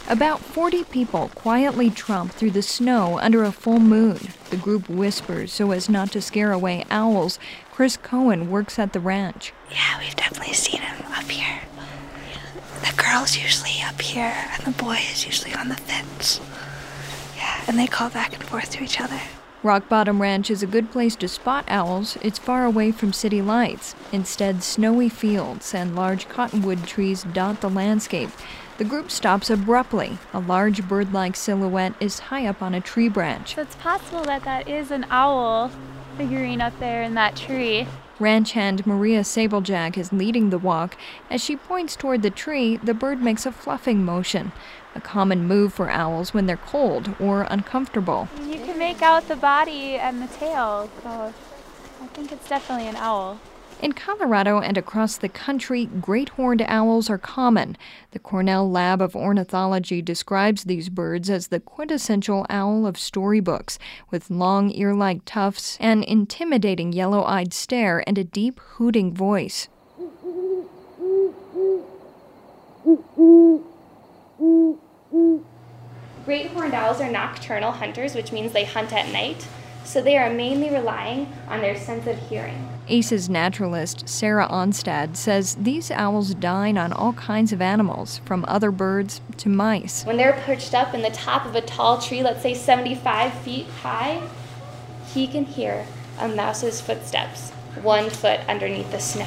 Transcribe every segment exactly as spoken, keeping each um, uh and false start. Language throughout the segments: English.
About forty people quietly tromp through the snow under a full moon. The group whispers so as not to scare away owls. Chris Cohen works at the ranch. Yeah, we've definitely seen him up here. The girl's usually up here, and the boy is usually on the fence. Yeah, and they call back and forth to each other. Rock Bottom Ranch is a good place to spot owls. It's far away from city lights. Instead, snowy fields and large cottonwood trees dot the landscape. The group stops abruptly. A large bird-like silhouette is high up on a tree branch. So it's possible that that is an owl figurine up there in that tree. Ranch hand Maria Sablejack is leading the walk. As she points toward the tree, the bird makes a fluffing motion, a common move for owls when they're cold or uncomfortable. You can make out the body and the tail, so I think it's definitely an owl. In Colorado and across the country, great horned owls are common. The Cornell Lab of Ornithology describes these birds as the quintessential owl of storybooks, with long ear-like tufts, an intimidating yellow-eyed stare, and a deep hooting voice. Great horned owls are nocturnal hunters, which means they hunt at night, so they are mainly relying on their sense of hearing. A C E's naturalist Sarah Onstad says these owls dine on all kinds of animals, from other birds to mice. When they're perched up in the top of a tall tree, let's say seventy-five feet high, he can hear a mouse's footsteps one foot underneath the snow.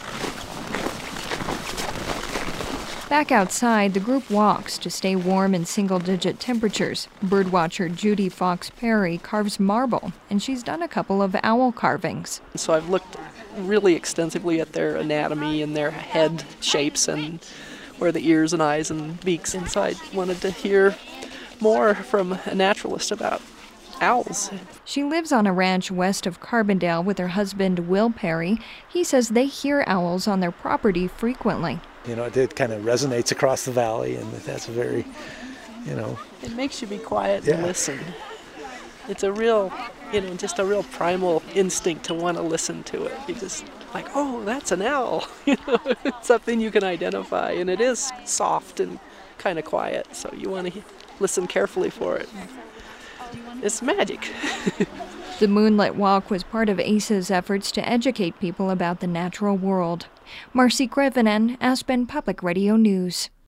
Back outside, the group walks to stay warm in single-digit temperatures. Birdwatcher Judy Fox Perry carves marble, and she's done a couple of owl carvings. So I've looked really extensively at their anatomy and their head shapes and where the ears and eyes and beaks. And so I wanted to hear more from a naturalist about owls. She lives on a ranch west of Carbondale with her husband, Will Perry. He says they hear owls on their property frequently. You know, it kind of resonates across the valley, and that's a very, you know... It makes you be quiet yeah. and listen. It's a real, you know, just a real primal instinct to want to listen to it. You just, like, oh, that's an owl. You know, it's something you can identify, and it is soft and kind of quiet, so you want to listen carefully for it. It's magic. The Moonlit Walk was part of A C E's efforts to educate people about the natural world. Marcy Grivenen, Aspen Public Radio News.